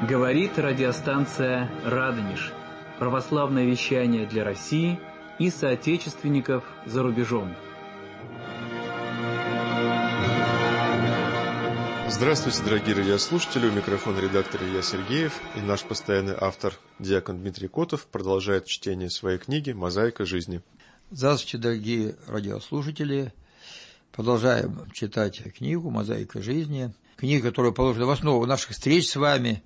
Говорит радиостанция «Радонеж». Православное вещание для России и соотечественников за рубежом. Здравствуйте, дорогие радиослушатели. У микрофона редактор Илья Сергеев и наш постоянный автор, диакон Дмитрий Котов, продолжает чтение своей книги «Мозаика жизни». Здравствуйте, дорогие радиослушатели. Продолжаем читать книгу «Мозаика жизни». Книга, которая положена в основу наших встреч с вами.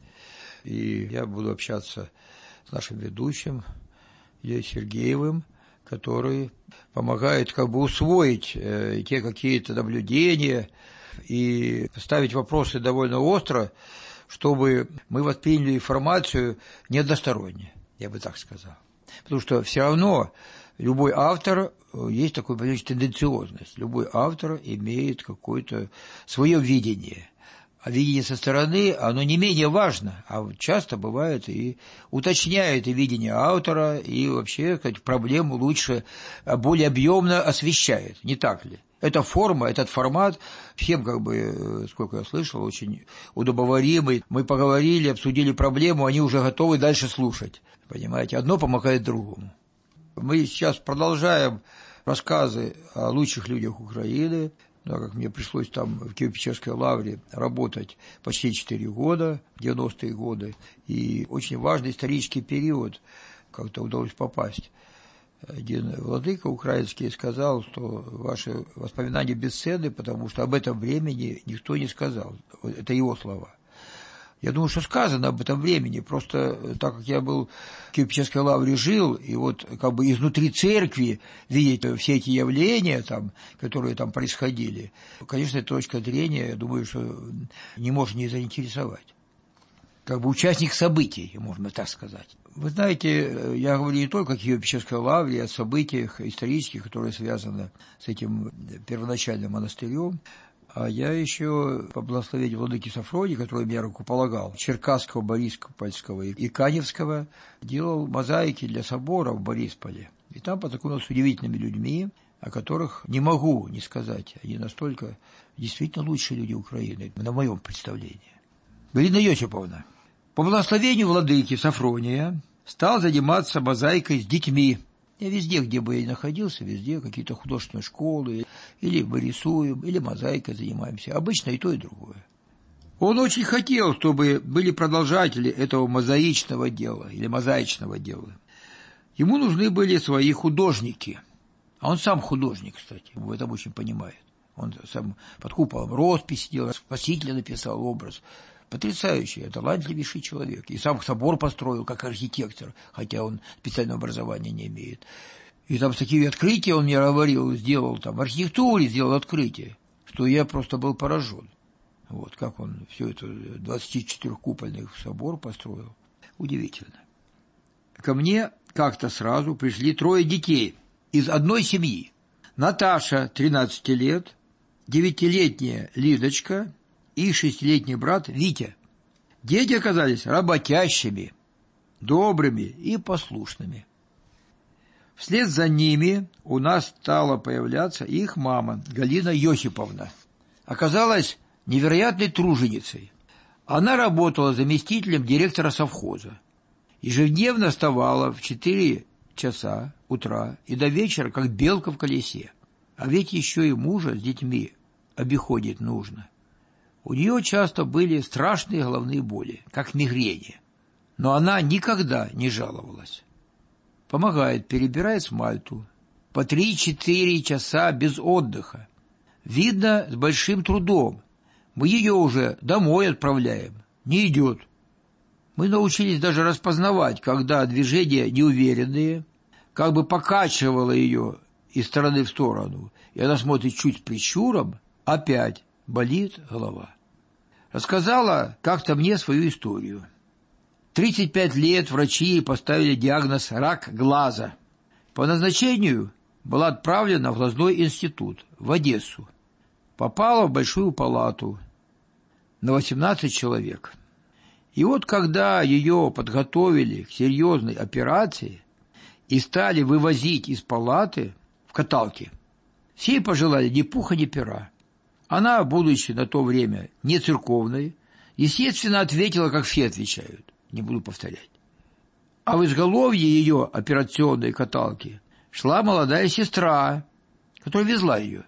И я буду общаться с нашим ведущим Ильей Сергеевым, который помогает усвоить те какие-то наблюдения и ставить вопросы довольно остро, чтобы мы восприняли информацию неодносторонне, я бы так сказал. Потому что все равно любой автор, есть такое понятие тенденциозность, любой автор имеет какое-то свое видение. А видение со стороны, оно не менее важно, а часто бывает и уточняет и видение автора, и вообще проблему лучше, более объемно освещает, не так ли? Эта форма, этот формат, всем, сколько я слышал, очень удобоваримый. Мы поговорили, обсудили проблему, они уже готовы дальше слушать. Понимаете, одно помогает другому. Мы сейчас продолжаем рассказы о лучших людях Украины. Так как мне пришлось там в Киево-Печерской лавре работать почти 4 года, 90-е годы, и очень важный исторический период, как-то удалось попасть. Один владыка украинский сказал, что ваши воспоминания бесценны, потому что об этом времени никто не сказал. Это его слова. Я думаю, что сказано об этом времени, просто так как я был в Киево-Печерской лавре жил, и изнутри церкви видеть все эти явления, которые там происходили, конечно, эта точка зрения, я думаю, что не может не заинтересовать. Участник событий, можно так сказать. Вы знаете, я говорю не только о Киево-Печерской лавре, а о событиях исторических, которые связаны с этим первоначальным монастырем. А я еще по благословению владыки Сафронии, который меня рукополагал, Черкасского, Бориспольского и Каневского, делал мозаики для собора в Борисполе. И там познакомился с удивительными людьми, о которых не могу не сказать. Они настолько действительно лучшие люди Украины, на моем представлении. Галина Йосиповна, по благословению владыки Сафрония, стал заниматься мозаикой с детьми. Я везде, где бы я ни находился, везде какие-то художественные школы, или мы рисуем, или мозаикой занимаемся. Обычно и то, и другое. Он очень хотел, чтобы были продолжатели этого мозаичного дела, или мозаичного дела. Ему нужны были свои художники. А он сам художник, кстати, в этом очень понимает. Он сам под куполом роспись делал, Спасителя написал образ. Потрясающий, талантливейший человек. И сам собор построил как архитектор, хотя он специального образования не имеет. И там такие открытия он мне говорил, сделал в архитектуре сделал открытие, что я просто был поражен. Как он все это 24-купольный собор построил. Удивительно. Ко мне как-то сразу пришли 3 детей из одной семьи. Наташа, 13 лет, 9-летняя Лидочка и 6-летний брат Витя. Дети оказались работящими, добрыми и послушными. Вслед за ними у нас стала появляться их мама, Галина Йосиповна. Оказалась невероятной труженицей. Она работала заместителем директора совхоза. Ежедневно вставала в 4 часа утра и до вечера, как белка в колесе. А ведь еще и мужа с детьми обиходить нужно. У нее часто были страшные головные боли, как мигрени. Но она никогда не жаловалась. Помогает, перебирает смальту. По 3-4 часа без отдыха. Видно, с большим трудом. Мы ее уже домой отправляем. Не идет. Мы научились даже распознавать, когда движения неуверенные, покачивало ее из стороны в сторону, и она смотрит чуть с прищуром, опять болит голова. Рассказала как-то мне свою историю. 35 лет врачи поставили диагноз «рак глаза». По назначению была отправлена в глазной институт в Одессу. Попала в большую палату на 18 человек. И когда ее подготовили к серьезной операции и стали вывозить из палаты в каталке, все пожелали ни пуха, ни пера. Она, будучи на то время не церковной, Естественно, ответила, как все отвечают. Не буду повторять. А в изголовье ее операционной каталки шла молодая сестра, которая везла ее,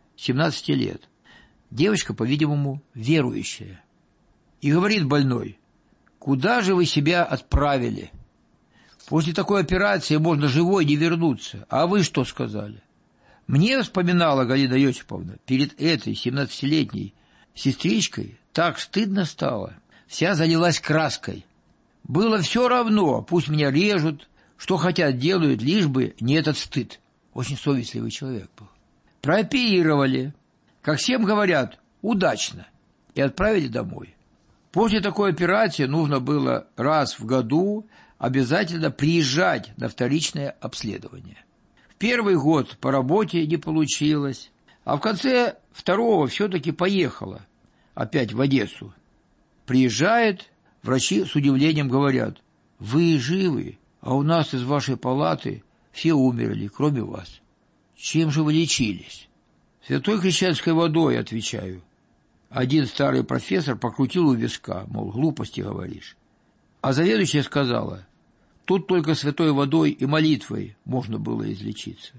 17 лет. Девочка, по-видимому, верующая. И говорит больной: «Куда же вы себя отправили? После такой операции можно живой не вернуться. А вы что сказали?» Мне, вспоминала Галина Йосиповна, перед этой 17-летней сестричкой так стыдно стало. Вся залилась краской. Было все равно, пусть меня режут, что хотят делают, лишь бы не этот стыд. Очень совестливый человек был. Прооперировали, как всем говорят, удачно, и отправили домой. После такой операции нужно было раз в году обязательно приезжать на вторичное обследование. В первый год по работе не получилось, а в конце второго все-таки поехала опять в Одессу. Приезжает, врачи с удивлением говорят: «Вы живы, а у нас из вашей палаты все умерли, кроме вас. Чем же вы лечились?» «Святой крещенской водой», отвечаю. Один старый профессор покрутил у виска, мол, глупости говоришь. А заведующая сказала: «Тут только святой водой и молитвой можно было излечиться».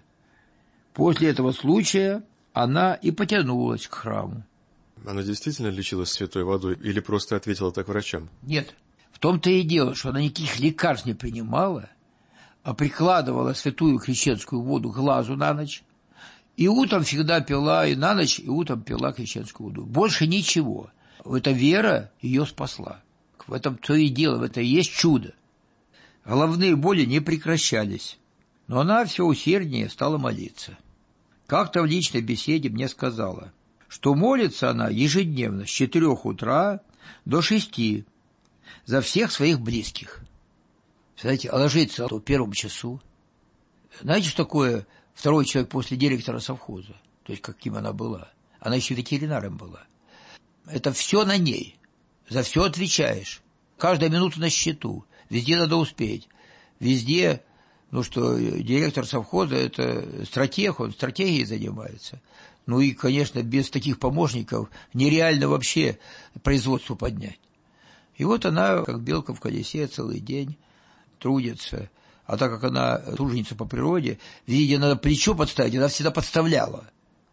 После этого случая она и потянулась к храму. Она действительно лечилась святой водой или просто ответила так врачам? Нет, в том-то и дело, что она никаких лекарств не принимала, а прикладывала святую крещенскую воду к глазу на ночь, и утром всегда пила, и на ночь, и утром пила крещенскую воду. Больше ничего. Эта вера ее спасла. В этом то и дело, в этом и есть чудо. Головные боли не прекращались, но она все усерднее стала молиться. Как-то в личной беседе мне сказала, что молится она ежедневно с 4 утра до 6 за всех своих близких. Знаете, ложится в 1 часу. Знаете, что такое второй человек после директора совхоза? То есть, каким она была. Она еще ветеринаром была. Это все на ней. За все отвечаешь. Каждая минута на счету. Везде надо успеть. Везде, что директор совхоза – это стратег, он стратегией занимается. Ну и, конечно, без таких помощников нереально вообще производство поднять. И вот она, как белка в колесе, целый день трудится. А так как она труженица по природе, видя, надо плечо подставить, она всегда подставляла.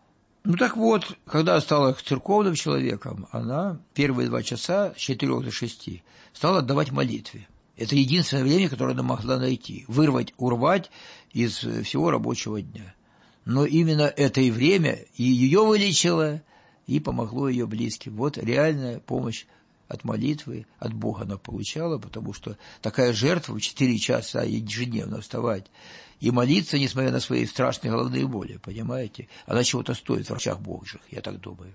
Ну так вот, когда стала церковным человеком, она первые 2 часа с 4 до 6 стала отдавать молитве. Это единственное время, которое она могла найти. Урвать из всего рабочего дня. Но именно это и время и ее вылечило, и помогло ее близким. Вот реальная помощь от молитвы, от Бога она получала, потому что такая жертва в 4 часа ежедневно вставать и молиться, несмотря на свои страшные головные боли, понимаете? Она чего-то стоит в врачах Божьих, я так думаю.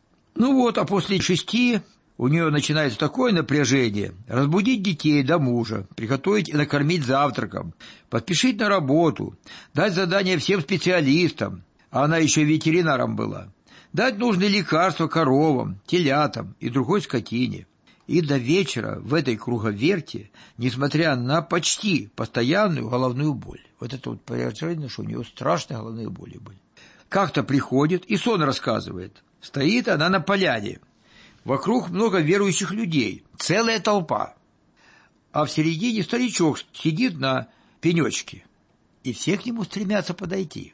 Ну вот, а после 6 у нее начинается такое напряжение: разбудить детей до мужа, приготовить и накормить завтраком, подпишить на работу, дать задание всем специалистам, а она еще ветеринаром была, дать нужные лекарства коровам, телятам и другой скотине. И до вечера в этой круговерти, несмотря на почти постоянную головную боль. Вот это вот поражение, что у нее страшные головные боли были. Как-то приходит и сон рассказывает. Стоит она на поляне. Вокруг много верующих людей, целая толпа. А в середине старичок сидит на пенечке. И все к нему стремятся подойти.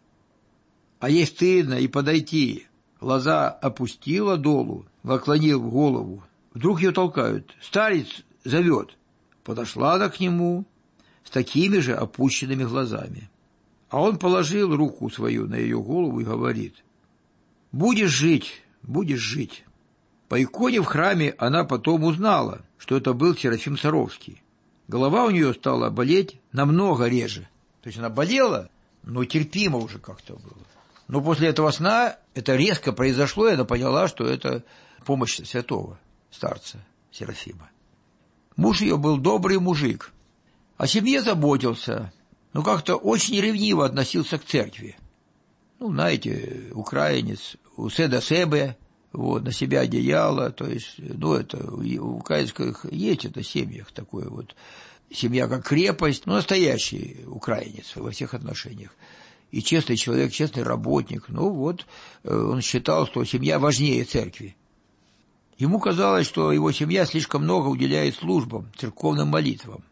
А ей стыдно и подойти. Глаза опустила долу, наклонив голову. Вдруг ее толкают. Старец зовет. Подошла она к нему с такими же опущенными глазами. А он положил руку свою на ее голову и говорит: «Будешь жить, будешь жить». По иконе в храме она потом узнала, что это был Серафим Саровский. Голова у нее стала болеть намного реже. То есть она болела, но терпимо уже как-то было. Но после этого сна это резко произошло, и она поняла, что это помощь святого старца Серафима. Муж ее был добрый мужик, о семье заботился, но как-то очень ревниво относился к церкви. Знаете, украинец, усе до себе, вот, на себя одеяло, то есть, это в украинских есть это семьях такое вот, семья как крепость, настоящий украинец во всех отношениях. И честный человек, честный работник, он считал, что семья важнее церкви. Ему казалось, что его семья слишком много уделяет службам, церковным молитвам.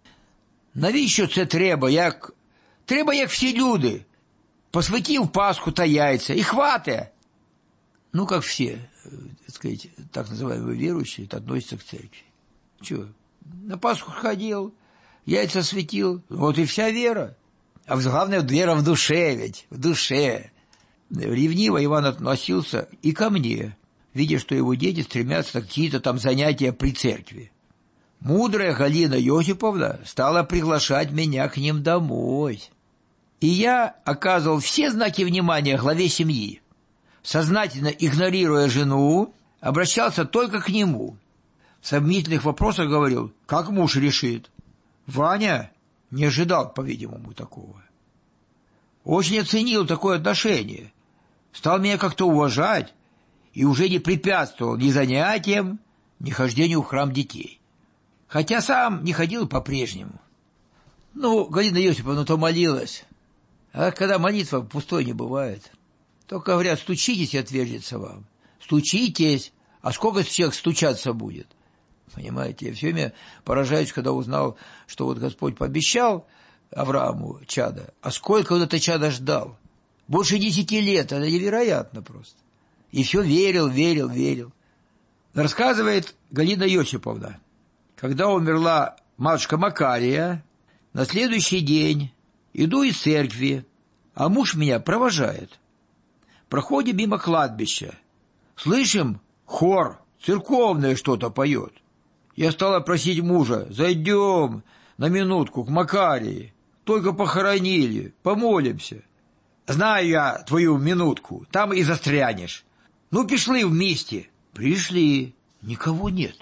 Навіщо це треба, як всі люди? Посвятив Пасху та яйца, и хватит. Ну, как все, так сказать, так называемые верующие, относятся к церкви. Чего? На Пасху ходил, яйца светил, вот и вся вера. А главное, вера в душе ведь, в душе. Ревниво Иван относился и ко мне, видя, что его дети стремятся на какие-то там занятия при церкви. Мудрая Галина Йосиповна стала приглашать меня к ним домой. И я оказывал все знаки внимания главе семьи. Сознательно игнорируя жену, обращался только к нему. В сомнительных вопросах говорил, как муж решит. Ваня не ожидал, по-видимому, такого. Очень оценил такое отношение. Стал меня как-то уважать и уже не препятствовал ни занятиям, ни хождению в храм детей. Хотя сам не ходил по-прежнему. Ну, Галина Йосиповна то молилась. А когда молитва пустой не бывает. Только говорят, стучитесь, и отвержется вам. Стучитесь. А сколько человек стучаться будет? Понимаете, я все время поражаюсь, когда узнал, что вот Господь пообещал Аврааму чада, а сколько он это чада ждал? Больше 10 лет, это невероятно просто. И все верил. Рассказывает Галина Йосиповна, когда умерла матушка Макария, на следующий день иду из церкви, а муж меня провожает. Проходим мимо кладбища. Слышим, хор, церковное что-то поет. Я стала просить мужа, зайдем на минутку к Макарии. Только похоронили, помолимся. Знаю я твою минутку, там и застрянешь. Ну, пішли вместе. Пришли, никого нет.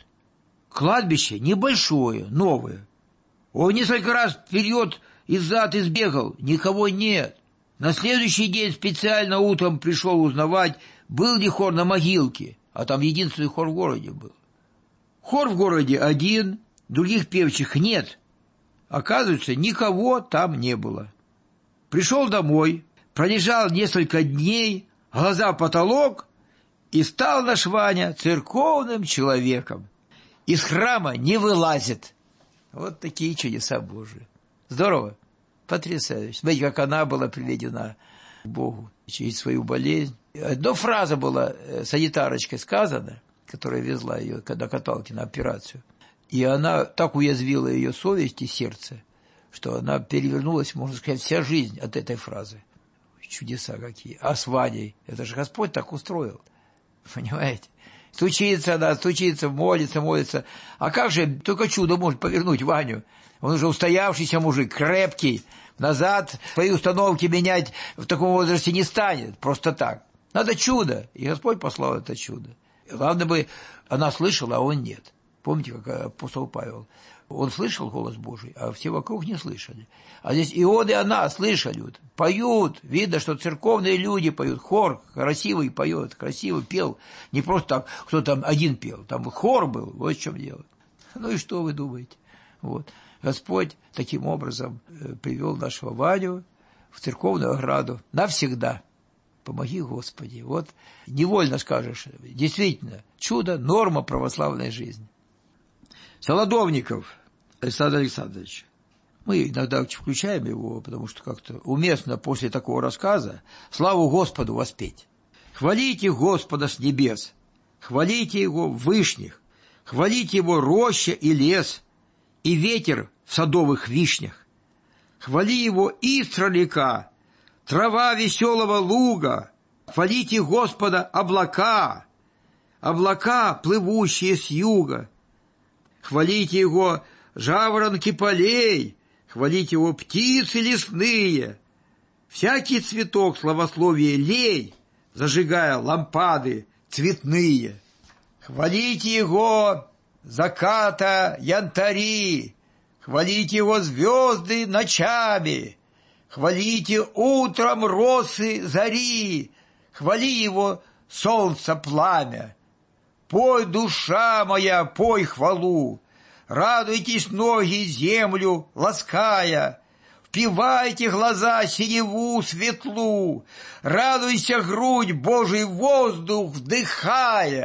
Кладбище небольшое, новое. Он несколько раз вперед и взад избегал, никого нет. На следующий день специально утром пришел узнавать, был ли хор на могилке, а там единственный хор в городе был. Хор в городе один, других певчих нет. Оказывается, никого там не было. Пришел домой, пролежал несколько дней, глаза в потолок, и стал наш Ваня церковным человеком. Из храма не вылазит. Вот такие чудеса Божии. Здорово, потрясающе. Смотрите, как она была приведена к Богу через свою болезнь. Одна фраза была санитарочкой сказана, которая везла ее до каталки на операцию. И она так уязвила ее совесть и сердце, что она перевернулась, можно сказать, вся жизнь от этой фразы. Чудеса какие. А с Ваней, это же Господь так устроил. Понимаете? Стучится она, молится. А как же только чудо может повернуть Ваню? Он уже устоявшийся мужик, крепкий. Назад свои установки менять в таком возрасте не станет. Просто так. Надо чудо. И Господь послал это чудо. Главное бы она слышала, а он нет. Помните, как апостол Павел? Он слышал голос Божий, а все вокруг не слышали. А здесь и он, и она слышали. Поют. Видно, что церковные люди поют. Хор красивый поет, красиво пел. Не просто так, кто там один пел. Там хор был, вот в чем дело. Ну и что вы думаете? Вот. Господь таким образом привел нашего Ваню в церковную ограду навсегда. Помоги, Господи. Вот невольно скажешь. Действительно, чудо, норма православной жизни. Солодовников Александр Александрович. Мы иногда включаем его, потому что как-то уместно после такого рассказа славу Господу воспеть. Хвалите Господа с небес, хвалите Его в вышних, хвалите Его роща и лес, и ветер в садовых вишнях. Хвали Его искра река, трава веселого луга, хвалите Господа облака, облака, плывущие с юга. Хвалите Его жаворонки полей, хвалите Его птицы лесные. Всякий цветок славословия лей, зажигая лампады цветные. Хвалите Его заката янтари, хвалите Его звезды ночами, хвалите утром росы зари, хвали Его солнце пламя. Пой, душа моя, пой хвалу, радуйтесь ноги землю лаская, впивайте глаза синеву светлу, радуйся грудь Божий воздух вдыхая.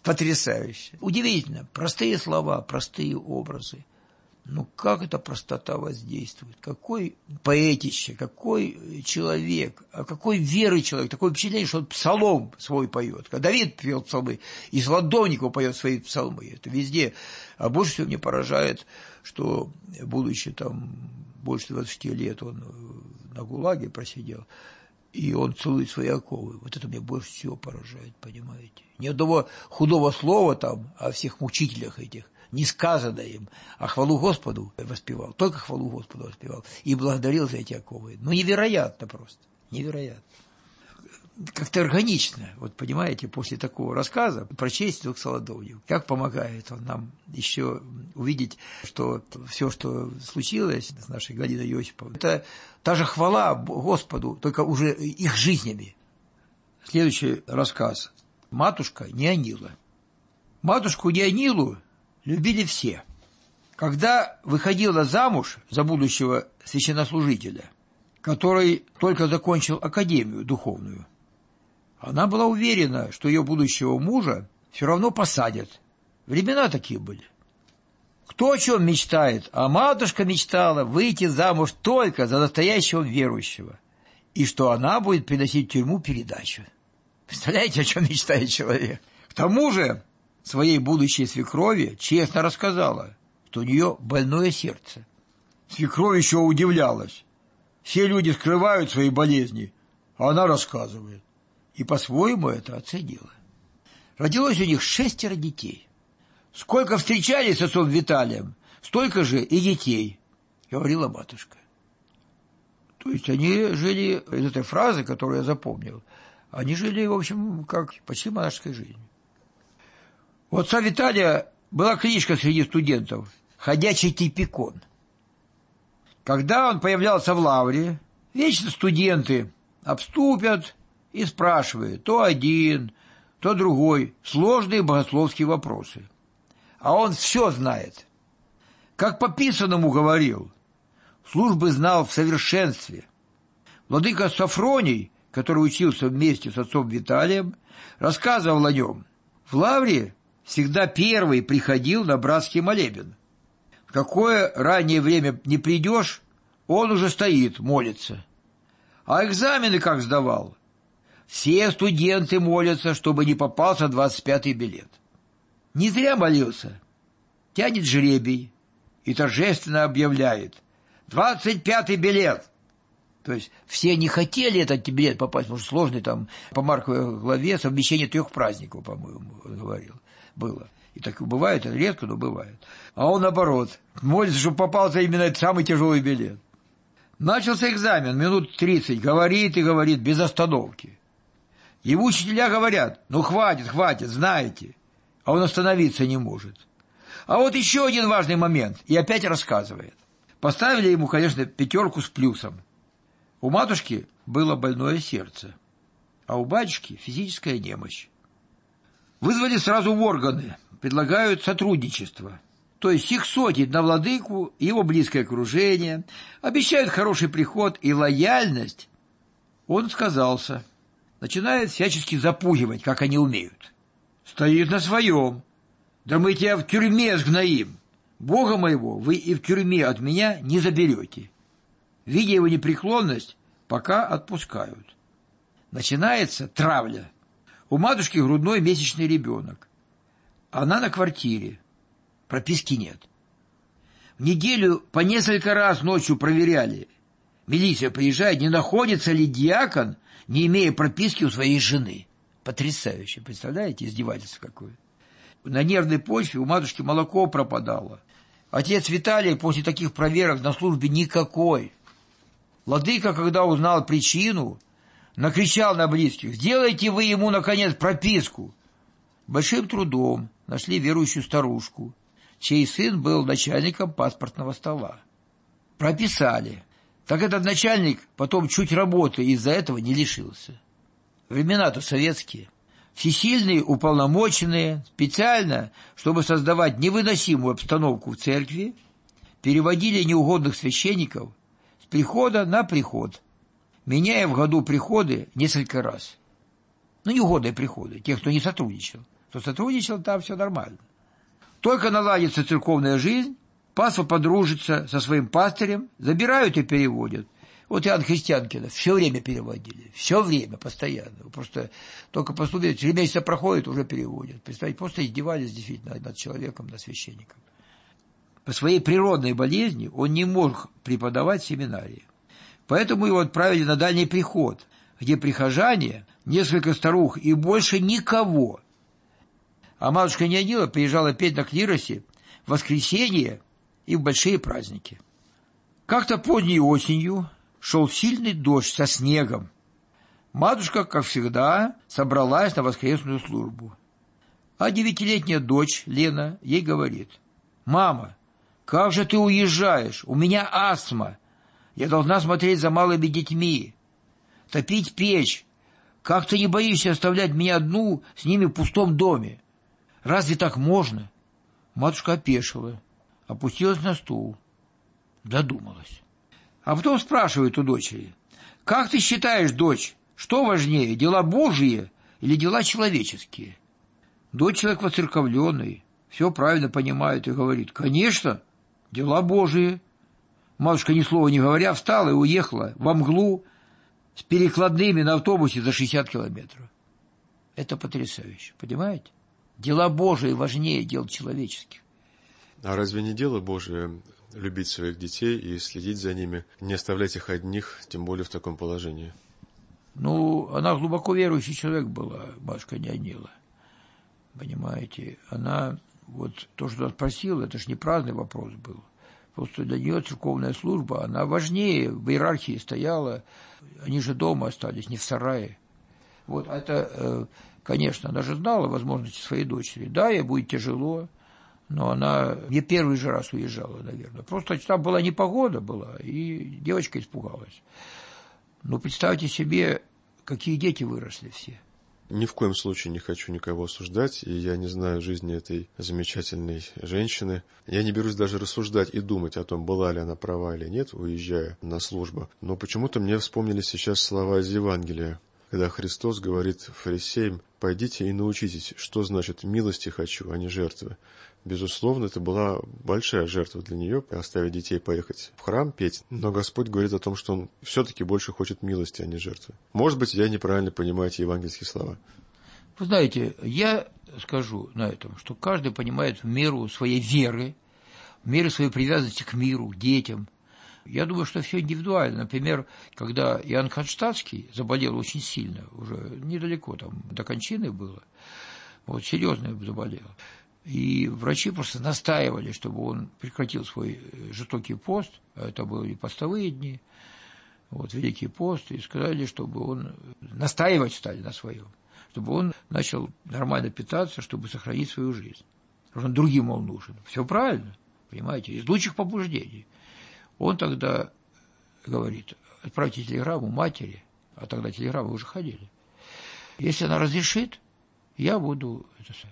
Потрясающе. Удивительно. Простые слова, простые образы. Ну, как эта простота воздействует? Какой поэтище, какой человек, а какой веры человек. Такое впечатление, что он псалом свой поет. Когда Давид пел псалмы, и Солодовников поет свои псалмы. Это везде. А больше всего мне поражает, что, будучи там больше 20 лет, он на ГУЛАГе просидел, и он целует свои оковы. Вот это меня больше всего поражает, понимаете? Ни одного худого слова там о всех мучителях этих не сказано им, а хвалу Господу воспевал, только хвалу Господу воспевал, и благодарил за эти оковы. Ну, невероятно просто, невероятно. Как-то органично, вот понимаете, после такого рассказа прочесть «Дух Солодовников». Как помогает он нам еще увидеть, что все, что случилось с нашей Галиной Иосиповной, это та же хвала Господу, только уже их жизнями. Следующий рассказ. Матушка Неонила. Матушку Неонилу любили все. Когда выходила замуж за будущего священнослужителя, который только закончил академию духовную, она была уверена, что ее будущего мужа все равно посадят. Времена такие были. Кто о чем мечтает? А матушка мечтала выйти замуж только за настоящего верующего, и что она будет приносить в тюрьму передачу. Представляете, о чем мечтает человек? К тому же своей будущей свекрови честно рассказала, что у нее больное сердце. Свекровь еще удивлялась. Все люди скрывают свои болезни, а она рассказывает. И по-своему это оценила. Родилось у них 6 детей. Сколько встречались с отцом Виталием, столько же и детей, говорила матушка. То есть они жили, из этой фразы, которую я запомнил, они жили, в общем, как почти монашеской жизнью. У отца Виталия была книжка среди студентов «Ходячий типикон». Когда он появлялся в лавре, вечно студенты обступят и спрашивают то один, то другой сложные богословские вопросы. А он все знает. Как по писанному говорил, службы знал в совершенстве. Владыка Сафроний, который учился вместе с отцом Виталием, рассказывал о нем. В лавре всегда первый приходил на братский молебен. В какое раннее время не придешь, он уже стоит, молится. А экзамены как сдавал? Все студенты молятся, чтобы не попался 25-й билет. Не зря молился. Тянет жребий и торжественно объявляет: 25-й билет. То есть все не хотели этот билет попасть, потому что сложный там по Марковой главе совмещение 3 праздников, по-моему, говорил, было. И так бывает, это редко, но бывает. А он, наоборот, молится, чтобы попался именно этот самый тяжелый билет. Начался экзамен, минут 30, говорит и говорит, без остановки. Его учителя говорят: ну хватит, знаете. А он остановиться не может. А вот еще один важный момент, и опять рассказывает. Поставили ему, конечно, 5 с плюсом. У матушки было больное сердце, а у батюшки физическая немощь. Вызвали сразу в органы, предлагают сотрудничество. То есть их сотить на владыку, его близкое окружение, обещают хороший приход и лояльность. Он отказался. Начинает всячески запугивать, как они умеют. Стоит на своем. Да мы тебя в тюрьме сгноим. Бога моего вы и в тюрьме от меня не заберете. Видя его непреклонность, пока отпускают. Начинается травля. У матушки грудной месячный ребенок. Она на квартире. Прописки нет. В неделю по несколько раз ночью проверяли. Милиция приезжает, не находится ли диакон, не имея прописки у своей жены. Потрясающе, представляете, издевательство какое. На нервной почве у матушки молоко пропадало. Отец Виталий после таких проверок на службе никакой. Владыка, когда узнал причину, накричал на близких: сделайте вы ему, наконец, прописку. Большим трудом нашли верующую старушку, чей сын был начальником паспортного стола. Прописали. Так этот начальник потом чуть работы из-за этого не лишился. Времена-то советские. Всесильные уполномоченные специально, чтобы создавать невыносимую обстановку в церкви, переводили неугодных священников с прихода на приход, меняя в году приходы несколько раз. Ну, неугодные приходы, тех, кто не сотрудничал. кто сотрудничал, там все нормально. Только наладится церковная жизнь, паства подружится со своим пастырем, забирают и переводят. Вот Иоанн Христианкина все время переводили, все время, постоянно. Просто только поступили, 3 месяца проходит, уже переводят. Представляете, просто издевались действительно над человеком, над священником. По своей природной болезни он не мог преподавать в семинарии. Поэтому его отправили на дальний приход, где прихожане, несколько старух и больше никого. А матушка Нионила приезжала петь на клиросе в воскресенье и в большие праздники. Как-то поздней осенью шел сильный дождь со снегом. Матушка, как всегда, собралась на воскресную службу. А 9-летняя дочь Лена ей говорит: «Мама, как же ты уезжаешь? У меня астма. Я должна смотреть за малыми детьми, топить печь. Как ты не боишься оставлять меня одну с ними в пустом доме? Разве так можно?» Матушка опешила, опустилась на стул, додумалась. А потом спрашивает у дочери: «Как ты считаешь, дочь, что важнее, дела Божьи или дела человеческие?» Дочь человек воцерковленный, все правильно понимает и говорит: «Конечно, дела Божьи». Матушка, ни слова не говоря, встала и уехала во мглу с перекладными на автобусе за 60 километров. Это потрясающе, понимаете? Дела Божии важнее дел человеческих. А разве не дело Божие любить своих детей и следить за ними, не оставлять их одних, тем более в таком положении? Ну, она глубоко верующий человек была, матушка Нионила. Понимаете, она вот то, что она спросила, это же не праздный вопрос был. Просто для нее церковная служба, она важнее, в иерархии стояла. Они же дома остались, не в сарае. Вот это, конечно, она же знала возможности своей дочери. Да, ей будет тяжело, но она не первый же раз уезжала, наверное. Просто там была непогода была, и девочка испугалась. Но представьте себе, какие дети выросли все. Ни в коем случае не хочу никого осуждать, и я не знаю жизни этой замечательной женщины. Я не берусь даже рассуждать и думать о том, была ли она права или нет, уезжая на службу. Но почему-то мне вспомнились сейчас слова из Евангелия, когда Христос говорит фарисеям: «Пойдите и научитесь, что значит милости хочу, а не жертвы». Безусловно, это была большая жертва для нее, оставить детей, поехать в храм петь. Но Господь говорит о том, что Он все-таки больше хочет милости, а не жертвы. Может быть, я неправильно понимаю эти евангельские слова. Вы знаете, я скажу на этом, что каждый понимает в меру своей веры, в меру своей привязанности к миру, к детям. Я думаю, что все индивидуально. Например, когда Иоанн Кронштадтский заболел очень сильно, уже недалеко там до кончины было, вот серьезно заболел. И врачи просто настаивали, чтобы он прекратил свой жестокий пост, а это были постовые дни, вот, Великий пост, и сказали, чтобы он, настаивать стали на своем, чтобы он начал нормально питаться, чтобы сохранить свою жизнь. Потому что он другим, мол, нужен. Все правильно, понимаете, из лучших побуждений. Он тогда говорит: отправьте телеграмму матери, а тогда телеграммы уже ходили. Если она разрешит, я буду...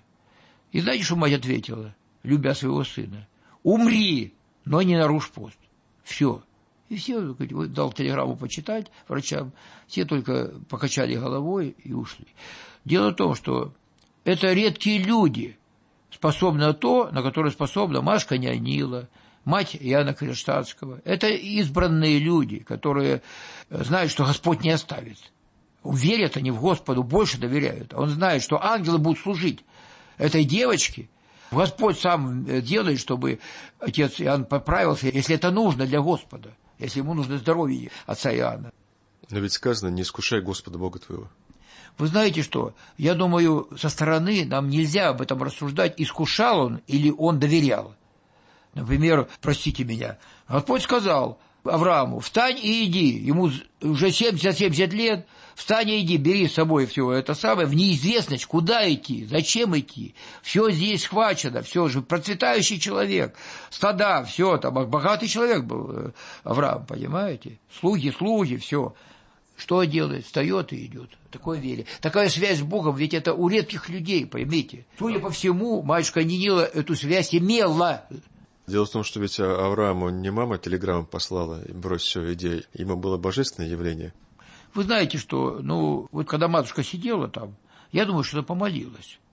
И знаете, что мать ответила, любя своего сына? «Умри, но не нарушь пост». Все. И все, дал телеграмму почитать врачам, все только покачали головой и ушли. Дело в том, что это редкие люди, способны на то, на которое способна матушка Нионила, мать Иоанна Кронштадтского. Это избранные люди, которые знают, что Господь не оставит. Верят они в Господу, больше доверяют. Он знает, что ангелы будут служить этой девочке. Господь сам делает, чтобы отец Иоанн поправился, если это нужно для Господа, если ему нужно здоровье отца Иоанна. Но ведь сказано: не искушай Господа Бога твоего. Вы знаете что? Я думаю, со стороны нам нельзя об этом рассуждать, искушал он или он доверял. Например, простите меня, Господь сказал Аврааму: встань и иди. Ему уже 70 лет. Встань и иди, бери с собой все это самое, в неизвестность, куда идти, зачем идти. Все здесь схвачено, все же процветающий человек, стада, все там, богатый человек был Авраам, понимаете? Слуги, все. Что делает? Встает и идет. Такое вере. Такая связь с Богом, ведь это у редких людей, поймите. Судя по всему, матушка Нионила эту связь имела. Дело в том, что ведь Аврааму не мама телеграмму послала: брось все, иди. Ему было божественное явление. Вы знаете, что, вот когда матушка сидела там, я думаю, что она помолилась.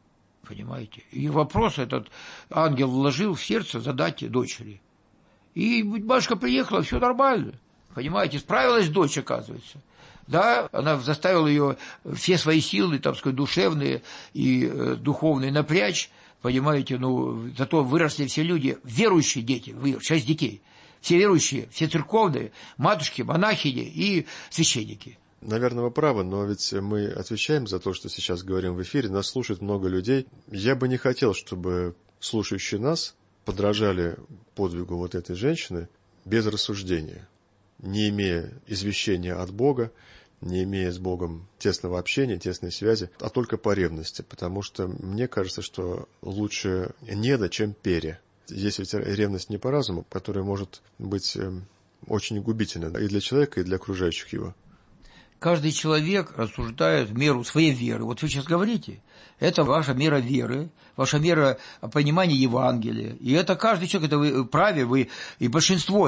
Понимаете? И вопрос этот ангел вложил в сердце задать дочери. И батюшка приехала, все нормально. Понимаете, справилась дочь, оказывается. Да, она заставила ее все свои силы, так сказать, душевные и духовные напрячь. Понимаете, зато выросли все люди, верующие дети, 6 детей. Все верующие, все церковные, матушки, монахини и священники. Наверное, вы правы, но ведь мы отвечаем за то, что сейчас говорим в эфире, нас слушает много людей. Я бы не хотел, чтобы слушающие нас подражали подвигу вот этой женщины без рассуждения, не имея извещения от Бога, не имея с Богом тесного общения, тесной связи, а только по ревности, потому что мне кажется, что лучше недо, чем пере. Есть ведь ревность не по разуму, которая может быть очень губительна и для человека, и для окружающих его. Каждый человек рассуждает в меру своей веры. Вот вы сейчас говорите, это ваша мера веры, ваша мера понимания Евангелия. И это каждый человек, это вы праве, вы, и большинство,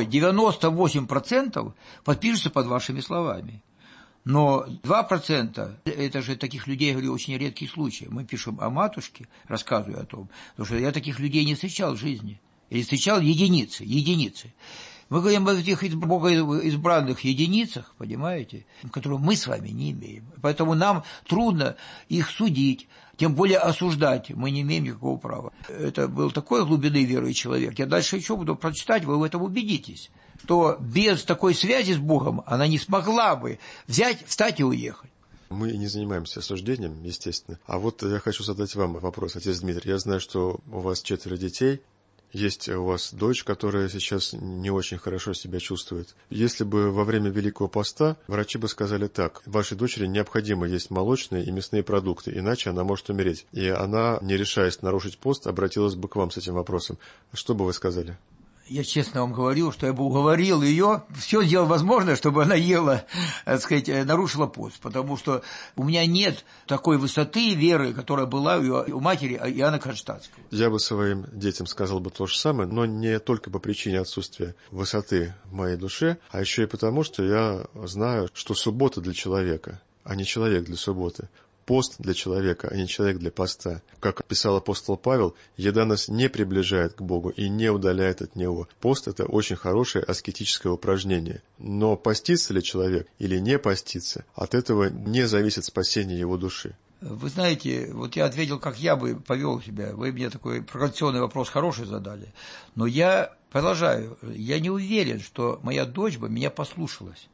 98% подпишутся под вашими словами. Но 2%, это же таких людей, я говорю, очень редкий случай. Мы пишем о матушке, рассказываю о том, потому что я таких людей не встречал в жизни. Я встречал единицы. Мы говорим о этих богоизбранных единицах, понимаете, которых мы с вами не имеем. Поэтому нам трудно их судить, тем более осуждать. Мы не имеем никакого права. Это был такой глубины веры человек. Я дальше еще буду прочитать, вы в этом убедитесь, что без такой связи с Богом она не смогла бы встать и уехать. Мы не занимаемся осуждением, естественно. А вот я хочу задать вам вопрос, отец Дмитрий. Я знаю, что у вас 4 детей. Есть у вас дочь, которая сейчас не очень хорошо себя чувствует. Если бы во время Великого Поста врачи бы сказали так: вашей дочери необходимо есть молочные и мясные продукты, иначе она может умереть. И она, не решаясь нарушить пост, обратилась бы к вам с этим вопросом. Что бы вы сказали? Я честно вам говорю, что я бы уговорил ее, все сделал возможное, чтобы она ела, так сказать, нарушила пост, потому что у меня нет такой высоты веры, которая была у матери Иоанна Кронштадтского. Я бы своим детям сказал бы то же самое, но не только по причине отсутствия высоты в моей душе, а еще и потому, что я знаю, что суббота для человека, а не человек для субботы. Пост для человека, а не человек для поста. Как писал апостол Павел, еда нас не приближает к Богу и не удаляет от Него. Пост – это очень хорошее аскетическое упражнение. Но постится ли человек или не постится, от этого не зависит спасение его души. Вы знаете, вот я ответил, как я бы повел себя. Вы мне такой провокационный вопрос хороший задали. Но я продолжаю. Я не уверен, что моя дочь бы меня послушалась.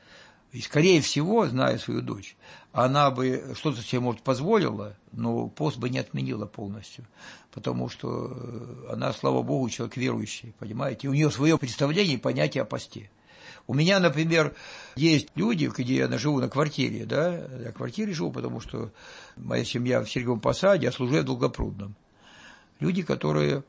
И, скорее всего, зная свою дочь, она бы что-то себе, может, позволила, но пост бы не отменила полностью, потому что она, слава Богу, человек верующий, понимаете, и у нее свое представление и понятие о посте. У меня, например, есть люди, где я живу на квартире, да, я в квартире живу, потому что моя семья в Сергиевом Посаде, а служу я в Долгопрудном. Люди, которые...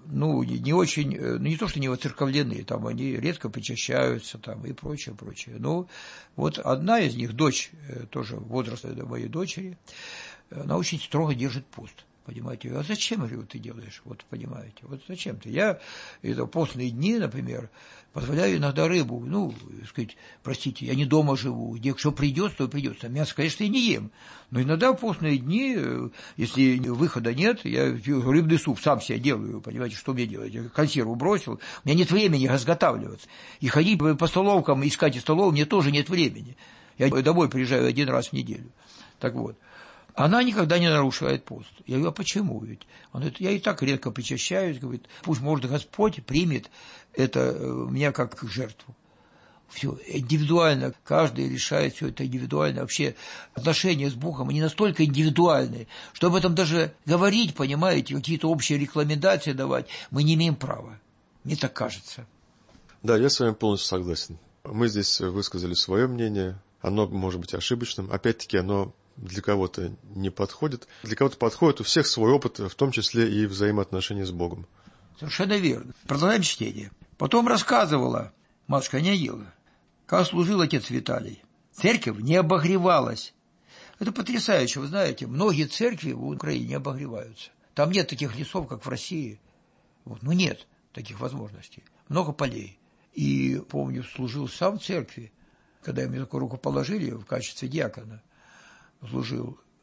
не очень, не то, что не воцерковлены, там они редко причащаются, там и прочее. Ну, вот одна из них, дочь, тоже возраста моей дочери, она очень строго держит пост, понимаете. А зачем, говорю, ты делаешь, вот понимаете, вот зачем ты? Я, постные дни, например, позволяю иногда рыбу, сказать, простите, я не дома живу, где что придется, то придется. Мясо, конечно, я не ем, но иногда в постные дни, если выхода нет, я рыбный суп сам себе делаю, понимаете, что мне делать? Я консерву бросил, у меня нет времени разготавливаться. И ходить по столовкам, искать из столов, мне тоже нет времени. Я домой приезжаю 1 раз в неделю. Так вот. Она никогда не нарушает пост. Я говорю, а почему? Ведь он говорит, я и так редко причащаюсь, говорит, пусть, может, Господь примет это меня как жертву. Все индивидуально, каждый решает все это индивидуально. Вообще отношения с Богом, они настолько индивидуальные, что об этом даже говорить, понимаете, какие-то общие рекомендации давать, мы не имеем права. Мне так кажется. Да, я с вами полностью согласен. Мы здесь высказали свое мнение, оно может быть ошибочным, опять-таки оно для кого-то не подходит, для кого-то подходит, у всех свой опыт, в том числе и взаимоотношения с Богом. Совершенно верно. Продолжаем чтение. Потом рассказывала матушка Нягила, как служил отец Виталий. Церковь не обогревалась. Это потрясающе, вы знаете, многие церкви в Украине не обогреваются. Там нет таких лесов, как в России. Нет таких возможностей. Много полей. И, помню, служил сам в церкви, когда мне такую руку положили в качестве диакона. Служил.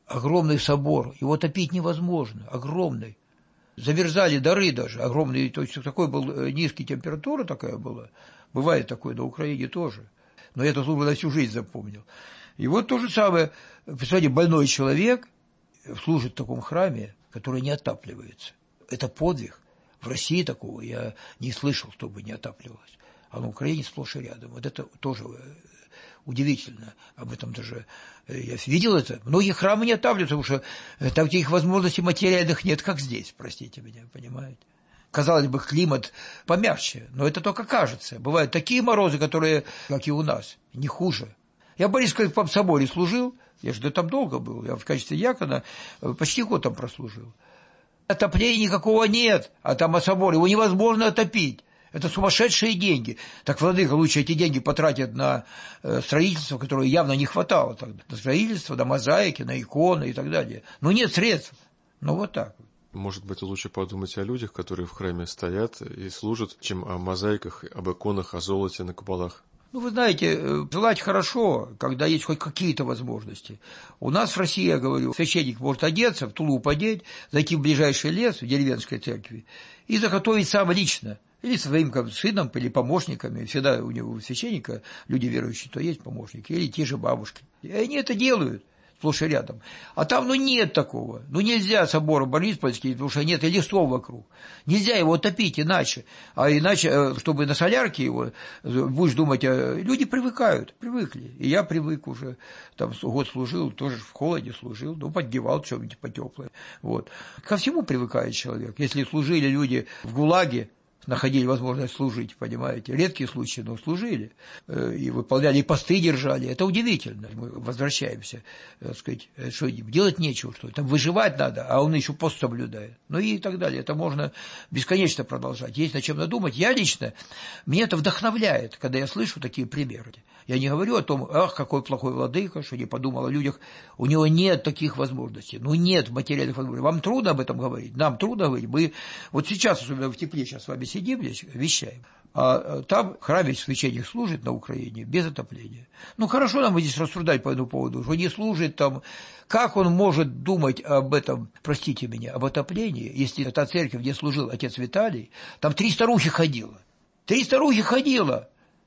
огромный собор, его топить невозможно, огромный. Замерзали дары даже, огромные, то есть такой был низкая температура такая была. Бывает такое на Украине тоже. Но я эту службу на всю жизнь запомнил. И вот то же самое, представьте, больной человек служит в таком храме, который не отапливается. Это подвиг. В России такого я не слышал, чтобы не отапливалось. А на Украине сплошь и рядом. Вот это тоже удивительно. Об этом даже я видел это. Многие храмы не отапливаются, потому что там, где их возможностей материальных нет, как здесь, простите меня, понимаете. Казалось бы, климат помягче, но это только кажется. Бывают такие морозы, которые, как и у нас, не хуже. Я в Борисовском соборе служил, я же там долго был, я в качестве диакона почти год там прослужил. Отопления никакого нет, а там собор, его невозможно отопить. Это сумасшедшие деньги. Так, владыка, лучше эти деньги потратят на строительство, которое явно не хватало тогда. На строительство, на мозаики, на иконы и так далее. Но нет средств. Ну, вот так. Может быть, лучше подумать о людях, которые в храме стоят и служат, чем о мозаиках, об иконах, о золоте на куполах. Ну, вы знаете, желать хорошо, когда есть хоть какие-то возможности. У нас в России, я говорю, священник может одеться, в тулуп одеть, зайти в ближайший лес, в деревенской церкви, и заготовить сам лично. Или своим сыном, или помощниками. Всегда у него, у священника, люди верующие, то есть помощники, или те же бабушки. И они это делают сплошь и рядом. А там, нет такого. Нельзя собор Бориспольский, потому что нет и лесов вокруг. Нельзя его топить иначе. А иначе, чтобы на солярке его, будешь думать, люди привыкли. И я привык уже, там год служил, тоже в холоде служил, поддевал что-нибудь потеплое. Вот. Ко всему привыкает человек. Если служили люди в ГУЛАГе, находили возможность служить, понимаете. Редкие случаи, но служили. И выполняли, и посты держали. Это удивительно. Мы возвращаемся, так сказать, что делать нечего, что там выживать надо, а он еще пост соблюдает. И так далее. Это можно бесконечно продолжать. Есть над чем надумать. Я лично, меня это вдохновляет, когда я слышу такие примеры. Я не говорю о том, какой плохой владыка, что не подумал о людях. У него нет таких возможностей. Нет материальных возможностей. Вам трудно об этом говорить? Нам трудно говорить. Мы вот сейчас, особенно в тепле, сейчас с вами сидим здесь, вещаем. А там в храме священник служит на Украине без отопления. Хорошо нам здесь рассуждать по этому поводу, что не служит там. Как он может думать об этом, простите меня, об отоплении, если та церковь, где служил отец Виталий, там 3 старухи ходило. 3 старухи ходило.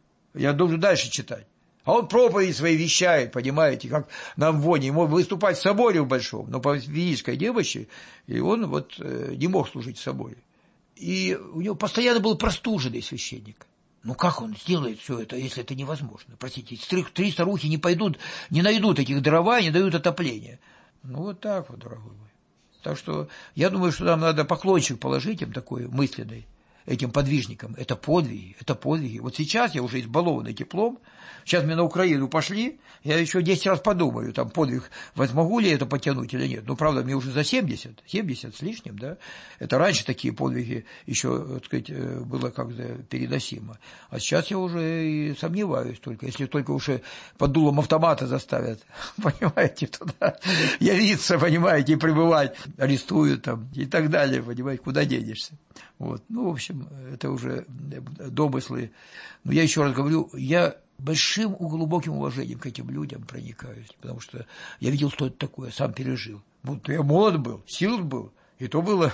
Я должен дальше читать. А он проповеди свои вещает, понимаете, как нам воне. Ему выступать в соборе в большом, но по физической немощи, и он не мог служить в соборе. И у него постоянно был простуженный священник. Как он сделает все это, если это невозможно? Простите, 3 старухи не найдут этих дрова, не дают отопления. Вот так вот, дорогой мой. Так что я думаю, что нам надо поклончик положить им такой мысленный, этим подвижникам. Это подвиги. Вот сейчас я уже избалованный теплом. Сейчас мы на Украину пошли, я еще 10 раз подумаю, там подвиг, возьму ли это потянуть или нет. Правда, мне уже за 70 с лишним, да. Это раньше такие подвиги еще, так сказать, было как-то переносимо. А сейчас я уже и сомневаюсь только, если только уже под дулом автомата заставят, понимаете, туда явиться, понимаете, и пребывать, арестуют там и так далее, понимаете, куда денешься. Вот. В общем, это уже домыслы. Но я еще раз говорю, я большим и глубоким уважением к этим людям проникаюсь, потому что я видел, что это такое, сам пережил. Я молод был, сил был, и то было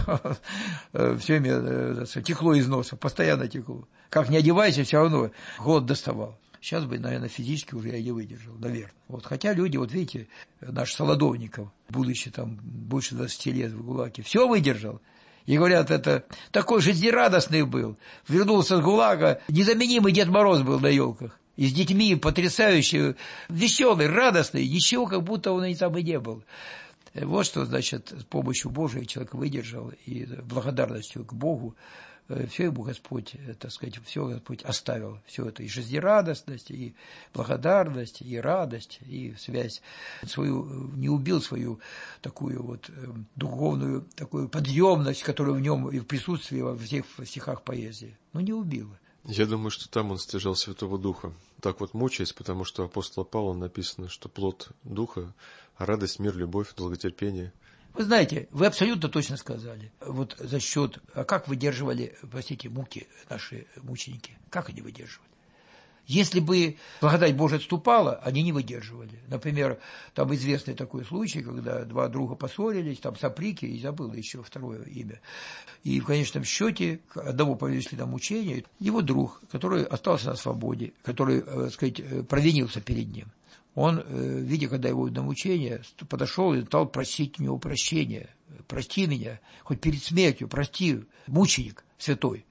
все время текло из носа, постоянно текло. Как не одевайся, все равно голод доставал. Сейчас бы, наверное, физически уже я не выдержал, наверное. Хотя люди, видите, наш Солодовников, будучи там больше 20 лет в ГУЛАГе, все выдержал. И говорят, это такой жизнерадостный был. Вернулся с ГУЛАГа, незаменимый Дед Мороз был на елках. И с детьми потрясающий, веселый, радостный, ничего, как будто он и там и не был. Вот что, значит, с помощью Божией человек выдержал, и благодарностью к Богу все ему Господь, так сказать, все Господь оставил. Все это и жизнерадостность, и благодарность, и радость, и связь свою, не убил свою такую духовную такую подъемность, которая в нем и в присутствии во всех стихах поэзии. Не убила. Я думаю, что там он стяжал Святого Духа. Так мучаясь, потому что у апостола Павла написано, что плод Духа – радость, мир, любовь, долготерпение. Вы знаете, вы абсолютно точно сказали. За счет, как выдерживали, простите, муки наши мученики? Как они выдерживали? Если бы благодать Божия отступала, они не выдерживали. Например, там известный такой случай, когда два друга поссорились, там Саприки, и забыл еще второе имя. И в конечном счете одного повесили на мучение. Его друг, который остался на свободе, который, так сказать, провинился перед ним, он, видя, когда его на мучение, подошел и стал просить у него прощения. «Прости меня, хоть перед смертью, прости, мученик святой».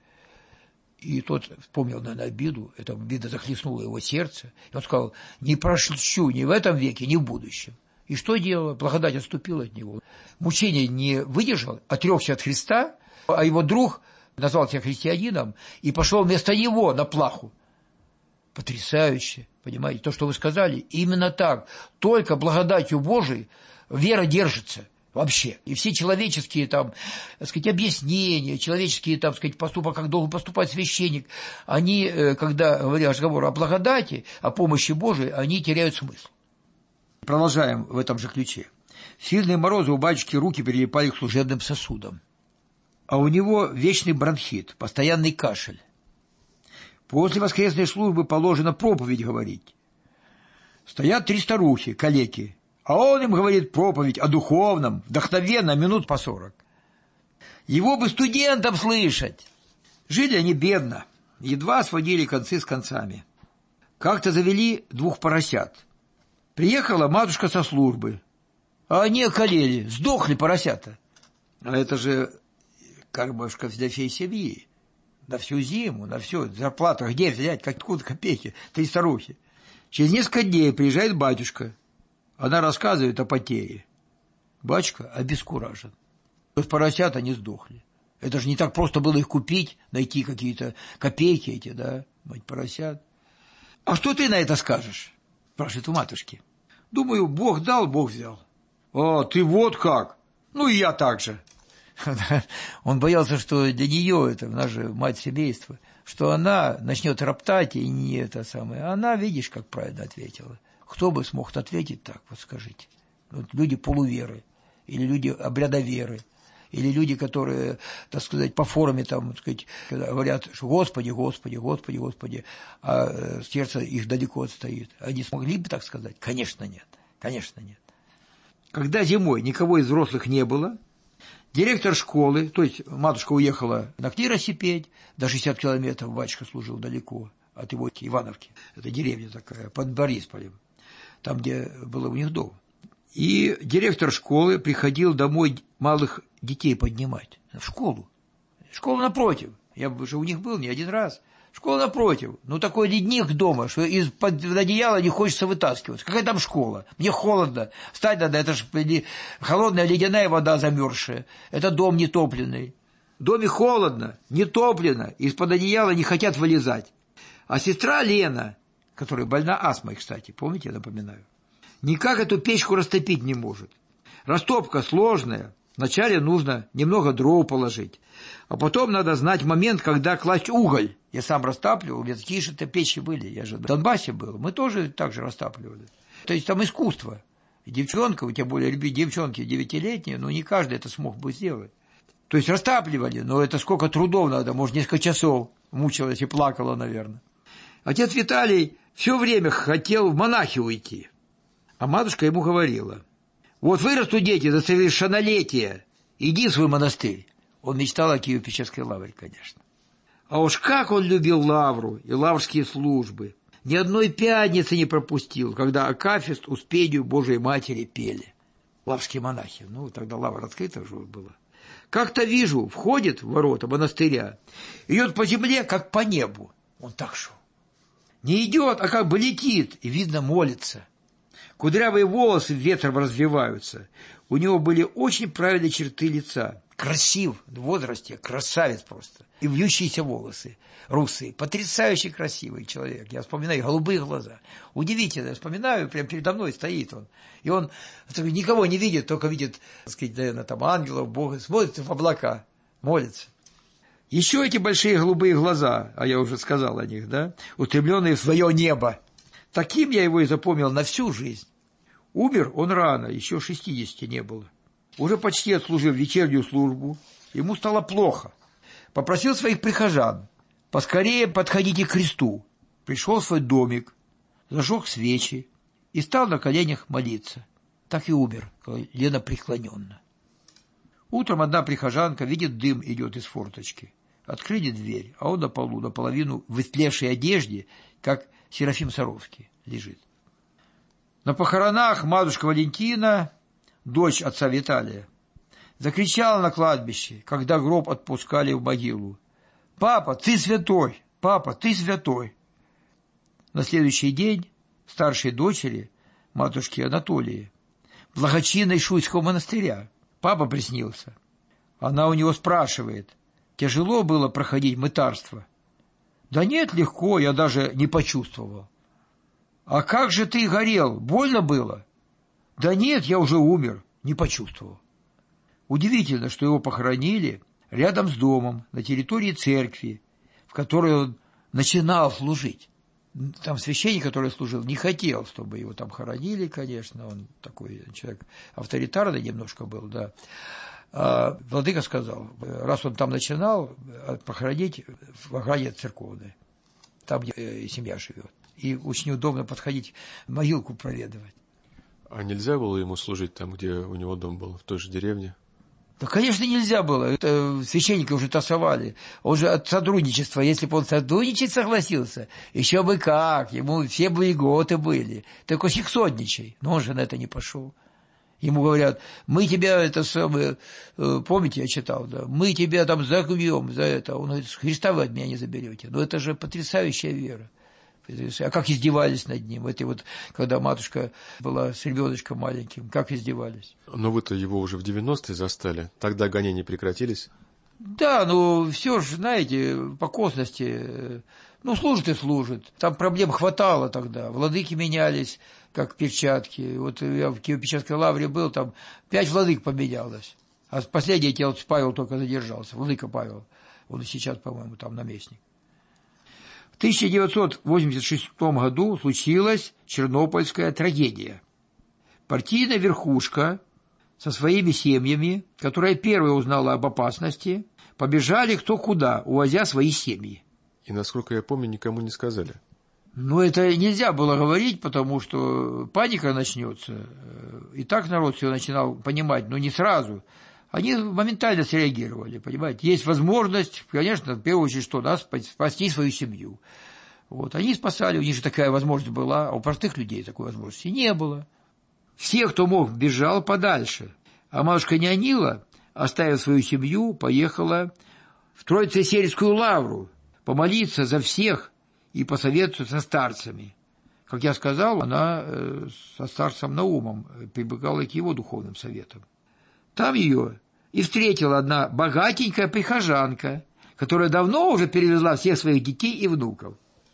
И тот вспомнил, наверное, обиду, эта обида захлестнула его сердце. И он сказал: не прощу ни в этом веке, ни в будущем. И что делал? Благодать отступила от него. Мучение не выдержал, отрекся от Христа, а его друг назвал себя христианином и пошел вместо него на плаху. Потрясающе, понимаете, то, что вы сказали, именно так. Только благодатью Божией вера держится. Вообще. И все человеческие там, так сказать, объяснения, человеческие там, так сказать, поступки, как должен поступать священник, они, когда говорят разговор о благодати, о помощи Божией, они теряют смысл. Продолжаем в этом же ключе. В сильные морозы у батюшки руки прилипали к служебным сосудам. А у него вечный бронхит, постоянный кашель. После воскресной службы положено проповедь говорить. Стоят 3 старухи, калеки, а он им говорит проповедь о духовном, вдохновенно, минут по 40. Его бы студентам слышать. Жили они бедно, едва сводили концы с концами. Как-то завели 2 поросят. Приехала матушка со службы, а они околели, сдохли поросята. А это же кормежка для всей семьи. На всю зиму, на всю зарплату. Где взять, откуда копейки? 3 старухи. Через несколько дней приезжает батюшка. Она рассказывает о потере. Батюшка обескуражен. Поросята не сдохли. Это же не так просто было их купить, найти какие-то копейки эти, да, мать поросят. А что ты на это скажешь? Спрашивает у матушки. Думаю, Бог дал, Бог взял. А, ты вот как? Ну и я так же. Он боялся, что для нее, это она же мать семейства, что она начнет роптать и не это самое. Она, видишь, как правильно ответила. Кто бы смог ответить так, вот скажите? Вот люди полуверы, или люди обрядоверы, или люди, которые, так сказать, по форме, там, так сказать, говорят, что Господи, Господи, Господи, Господи, а сердце их далеко отстоит. Они смогли бы так сказать? Конечно, нет. Конечно, нет. Когда зимой никого из взрослых не было, директор школы, то есть матушка уехала на Книросе петь, до 60 километров, батюшка служил далеко от его Ивановки, это деревня такая, под Борисполем, там, где был у них дом. И директор школы приходил домой малых детей поднимать в школу. Школа напротив, я уже у них был не один раз. Школа напротив, ну такой ледник дома, что из-под одеяла не хочется вытаскиваться. Какая там школа? Мне холодно, встать надо, это же холодная ледяная вода замерзшая, это дом нетопленный. В доме холодно, нетоплено, из-под одеяла не хотят вылезать. А сестра Лена, которая больна астмой, кстати, помните, я напоминаю, никак эту печку растопить не может. Растопка сложная, вначале нужно немного дров положить, а потом надо знать момент, когда класть уголь. Я сам растапливал, у меня такие же печи были, я же в Донбассе был, мы тоже так же растапливали. То есть там искусство. И девчонка, тем более девчонки 9-летние, но не каждый это смог бы сделать. То есть растапливали, но это сколько трудов надо, может, несколько часов мучилась и плакала, наверное. Отец Виталий все время хотел в монахи уйти, а матушка ему говорила: вот вырастут дети до совершеннолетия, иди в свой монастырь. Он мечтал о Киево-Печерской лавре, конечно. А уж как он любил лавру и лаврские службы. Ни одной пятницы не пропустил, когда акафист Успению Божией Матери пели. Лаврские монахи, ну, тогда лавра открыта уже была. Как-то вижу, входит в ворота монастыря, идет по земле, как по небу. Он так шел. Не идет, а как бы летит, и, видно, молится. Кудрявые волосы ветром развиваются. У него были очень правильные черты лица. Красив в возрасте, красавец просто. И вьющиеся волосы, русые. Потрясающе красивый человек. Я вспоминаю, голубые глаза. Удивительно, я вспоминаю, прямо передо мной стоит он. И он никого не видит, только видит, так сказать, наверное, там ангелов, Бога. Смотрит в облака, молится. Еще эти большие голубые глаза, а я уже сказал о них, да, устремленные в свое небо. Таким я его и запомнил на всю жизнь. Умер он рано, еще 60 не было. Уже почти отслужил вечернюю службу. Ему стало плохо. Попросил своих прихожан: поскорее подходите к кресту. пришел в свой домик, зажег свечи и стал на коленях молиться. Так и умер, колено преклоненно. Утром одна прихожанка видит, дым идет из форточки. Открыли дверь, а он на полу, наполовину в истлевшей одежде, как Серафим Саровский, лежит. На похоронах матушка Валентина, дочь отца Виталия, закричала на кладбище, когда гроб отпускали в могилу: «Папа, ты святой! Папа, ты святой!» На следующий день старшей дочери, матушки Анатолии, благочинной Шуйского монастыря, папа приснился. Она у него спрашивает: «Тяжело было проходить мытарство?» «Да нет, легко, я даже не почувствовал». «А как же ты горел? Больно было?» «Да нет, я уже умер, не почувствовал». Удивительно, что его похоронили рядом с домом, на территории церкви, в которой он начинал служить. Там священник, который служил, не хотел, чтобы его там хоронили, конечно, он такой человек авторитарный немножко был, да. А владыка сказал, раз он там начинал, похоронить в ограде церковной, там, где семья живет. И очень удобно подходить, могилку проведывать. А нельзя было ему служить там, где у него дом был, в той же деревне? Да, конечно, нельзя было. Это священника уже тасовали. Он же от сотрудничества, если бы он сотрудничать согласился, еще бы как, ему все бы льготы были. Только сексотничай. Но он же на это не пошел. Ему говорят: мы тебя, это самое, помните, я читал, да, мы тебя там забьем за это. Он говорит: Христа вы от меня не заберете. Но это же потрясающая вера. А как издевались над ним, это вот, когда матушка была с ребеночком маленьким, как издевались. Но вы-то его уже в 90-е застали, тогда гонения прекратились? Да, ну, все же, знаете, по косности, ну, служит и служит. Там проблем хватало тогда, владыки менялись, как перчатки. Вот я в Киево-Печерской лавре был, там 5 владык поменялось. А последний отец Павел только задержался, владыка Павел. Он и сейчас, по-моему, там наместник. В 1986 году случилась Чернобыльская трагедия. Партийная верхушка со своими семьями, которая первая узнала об опасности, побежали кто куда, увозя свои семьи. И, насколько я помню, никому не сказали. Но это нельзя было говорить, потому что паника начнется. И так народ все начинал понимать, но не сразу. Они моментально среагировали, понимаете. Есть возможность, конечно, в первую очередь, что нас спасти свою семью. Вот. Они спасали, у них же такая возможность была, а у простых людей такой возможности не было. Все, кто мог, бежал подальше. А матушка Неонила, оставив свою семью, поехала в Троице-Сельскую лавру помолиться за всех и посоветоваться со старцами. Как я сказал, она со старцем Наумом прибегала к его духовным советам. Там ее и встретила одна богатенькая прихожанка, которая давно уже перевезла всех своих детей и внуков.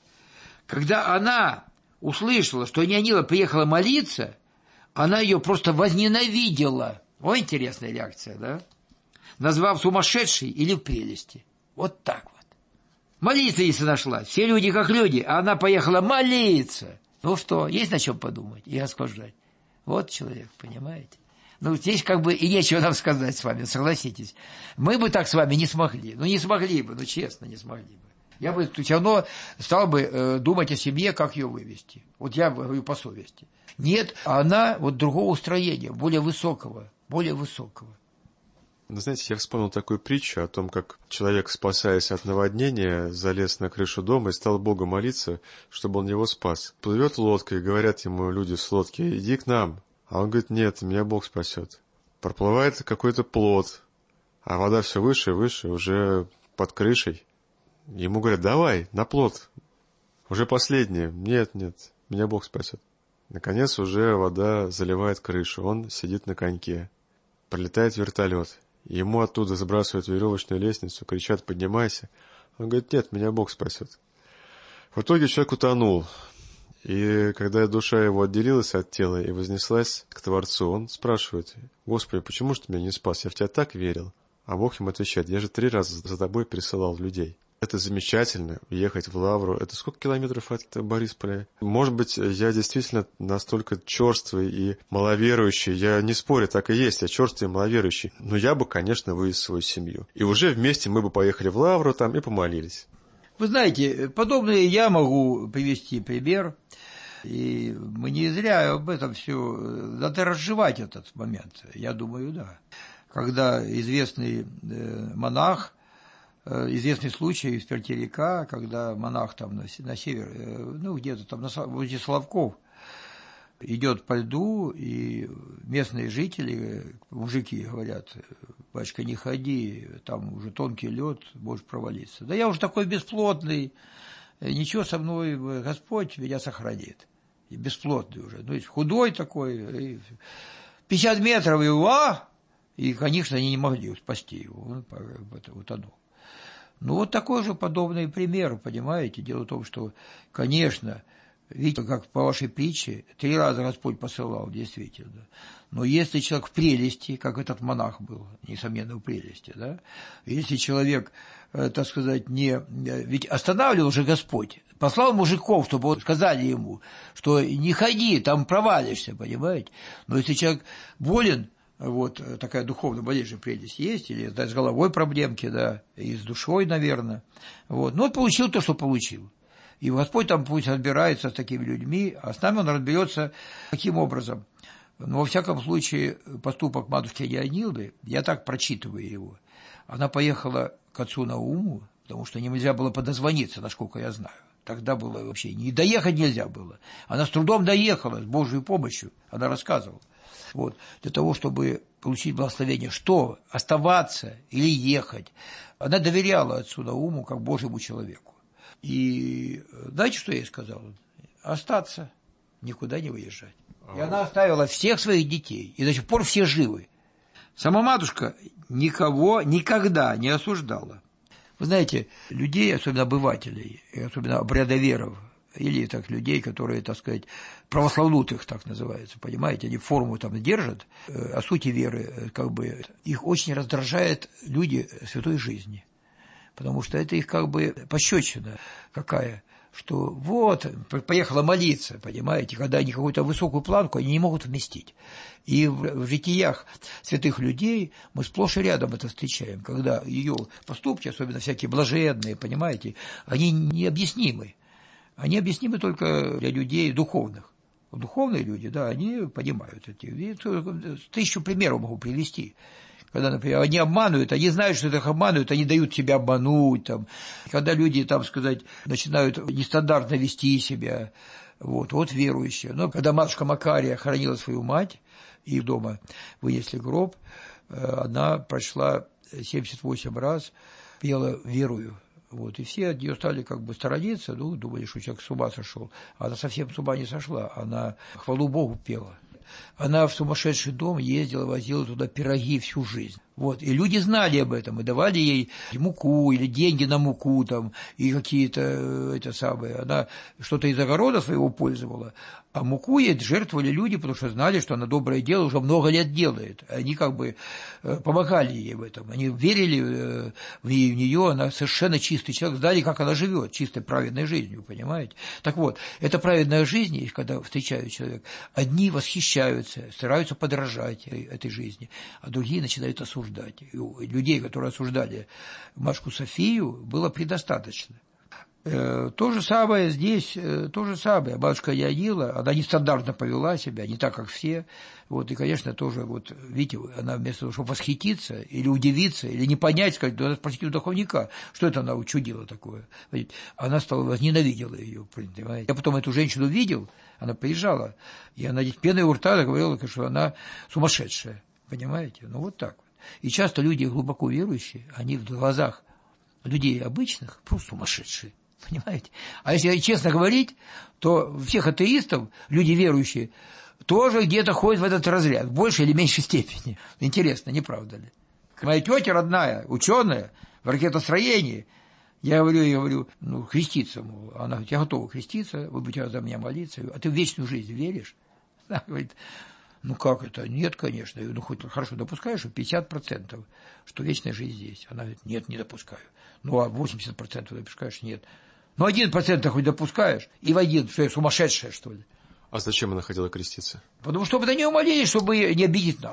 Когда она услышала, что Неонила приехала молиться, она ее просто возненавидела. Ой, интересная реакция, да? Назвав сумасшедшей или в прелести. Вот так вот. Молиться, если нашла. Все люди как люди, а она поехала молиться. Ну что, есть на чем подумать и осуждать. Вот человек, понимаете? Ну, здесь как бы и нечего нам сказать с вами, согласитесь. Мы бы так с вами не смогли. Ну, не смогли бы, ну, честно, не смогли бы. Я бы все равно стал бы думать о семье, как ее вывести. Вот я говорю по совести. Нет, она вот другого устроения, более высокого. Ну, знаете, я вспомнил такую притчу о том, как человек, спасаясь от наводнения, залез на крышу дома и стал Богу молиться, чтобы он его спас. Плывет лодка, и говорят ему люди с лодки: иди к нам. А он говорит: нет, меня Бог спасет. Проплывает какой-то плот, а вода все выше и выше, уже под крышей. Ему говорят: давай, на плот. Уже последнее. Нет, меня Бог спасет. Наконец уже вода заливает крышу, он сидит на коньке. Прилетает вертолет. Ему оттуда забрасывают веревочную лестницу, кричат: поднимайся. Он говорит: нет, меня Бог спасет. В итоге человек утонул. И когда душа его отделилась от тела и вознеслась к Творцу, он спрашивает: Господи, почему же ты меня не спас? Я в тебя так верил. А Бог ему отвечает: я же 3 раза за тобой присылал людей. Это замечательно, ехать в Лавру. Это сколько километров от Борисполя? Может быть, я действительно настолько черствый и маловерующий. Я не спорю, так и есть, я черствый и маловерующий. Но я бы, конечно, вывез свою семью. И уже вместе мы бы поехали в Лавру там и помолились. Вы знаете, подобные я могу привести пример, и мы не зря об этом все, надо разжевать этот момент, я думаю, да. Когда известный монах, известный случай в Пертерика, когда монах там на север, ну где-то там возле Соловков, идет по льду, и местные жители, мужики говорят: батюшка, не ходи, там уже тонкий лед, можешь провалиться. Да я уже такой бесплотный, ничего со мной, Господь меня сохранит. И бесплотный уже, ну, худой такой, 50 метров, и, конечно, они не могли спасти его, он утонул. Ну, вот такой же подобный пример, понимаете. Дело в том, что, конечно, видите, как по вашей притче, 3 раза Господь посылал, действительно. Но если человек в прелести, как этот монах был, несомненно, в прелести, да, если человек, так сказать, ведь останавливал же Господь, послал мужиков, чтобы сказали ему, что не ходи, там провалишься, понимаете. Но если человек болен, вот такая духовная болезнь, прелесть есть, или да, с головой проблемки, да, и с душой, наверное, вот, но он получил то, что получил. И Господь там пусть разбирается с такими людьми, а с нами он разберется таким образом. Но, во всяком случае, поступок матушки Дианилды, я так прочитываю его, она поехала к отцу Науму, потому что нельзя было подозвониться, насколько я знаю. Тогда было вообще, не доехать нельзя было. Она с трудом доехала, с Божьей помощью, она рассказывала. Вот, для того, чтобы получить благословение, что, оставаться или ехать, она доверяла отцу Науму как Божьему человеку. И знаете, что я ей сказал? Остаться, никуда не выезжать. И она оставила всех своих детей, и до сих пор все живы. Сама матушка никого никогда не осуждала. Вы знаете, людей, особенно обывателей, особенно обрядоверов, или так людей, которые, так сказать, православнутых, так называется, понимаете, они форму там держат, о сути веры, как бы, их очень раздражают люди святой жизни, потому что это их как бы пощечина какая, что вот, поехала молиться, понимаете, когда они какую-то высокую планку, они не могут вместить. И в житиях святых людей мы сплошь и рядом это встречаем, когда ее поступки, особенно всякие блаженные, понимаете, они необъяснимы. Они объяснимы только для людей духовных. Духовные люди, да, они понимают эти. 1000 примеров могу привести. Когда, например, они обманывают, они знают, что их обманывают, они дают себя обмануть. Там. Когда люди, там сказать, начинают нестандартно вести себя, вот верующие. Но когда матушка Макария хоронила свою мать, и дома вынесли гроб, она прошла 78 раз, пела «Верую». Вот, и все от нее стали как бы сторониться, ну, думали, что человек с ума сошел. Она совсем с ума не сошла, она хвалу Богу пела. Она в сумасшедший дом ездила, возила туда пироги всю жизнь. Вот, и люди знали об этом, и давали ей муку, или деньги на муку, там, и какие-то, она что-то из огорода своего пользовала, а муку ей жертвовали люди, потому что знали, что она доброе дело уже много лет делает. Они как бы помогали ей в этом, они верили в нее, она совершенно чистый человек, знали, как она живет, чистой праведной жизнью, понимаете? Так вот, эта праведная жизнь, когда встречают человека, одни восхищаются, стараются подражать этой жизни, а другие начинают осуждать. Людей, которые осуждали Машку Софию, было предостаточно. То же самое здесь, то же самое. Матушка Дианила, она нестандартно повела себя, не так, как все. Вот, и, конечно, тоже, вот, видите, она вместо того, чтобы восхититься, или удивиться, или не понять, сказать, надо спросить у духовника, что это она учудила такое. Она возненавидела ее, понимаете. Я потом эту женщину видел, она приезжала, и она здесь пеной у рта говорила, что она сумасшедшая, понимаете. Ну, вот так. И часто люди глубоко верующие, они в глазах людей обычных просто сумасшедшие, понимаете? А если честно говорить, то всех атеистов, люди верующие, тоже где-то ходят в этот разряд, в большей или меньшей степени. Интересно, не правда ли? Моя тетя родная, ученая, в ракетостроении, я говорю, ну, креститься, мол. Она говорит, я готова креститься, вы будете за меня молиться, а ты в вечную жизнь веришь? Она говорит, ну как это? Нет, конечно. Ну хоть хорошо допускаешь, что 50%, что вечная жизнь здесь. Она говорит, нет, не допускаю. Ну а 80% допускаешь? Нет. Ну 1% хоть допускаешь, и в один, что я сумасшедшая, что ли? А зачем она хотела креститься? Потому что это не умоление, чтобы не обидеть нас.